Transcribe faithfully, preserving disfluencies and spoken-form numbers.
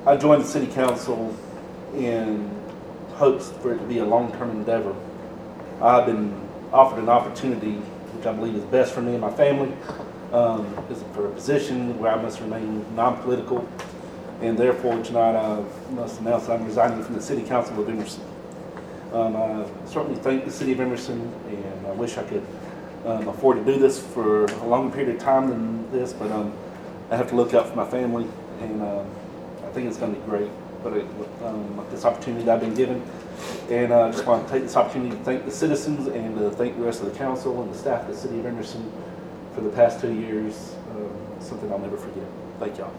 I joined the city council in hopes for it to be a long-term endeavor. I've been offered an opportunity which I believe is best for me and my family. Um, is for a position where I must remain non-political, and therefore tonight I must announce that I'm resigning from the City Council of Emerson. Um, I certainly thank the City of Emerson, and I wish I could um, afford to do this for a longer period of time than this, but um, I have to look out for my family, and um, I think it's going to be great. But it, um, with this opportunity that I've been given, and uh, I just want to take this opportunity to thank the citizens and to thank the rest of the council and the staff of the City of Emerson for the past two years. Um, something I'll never forget. Thank y'all.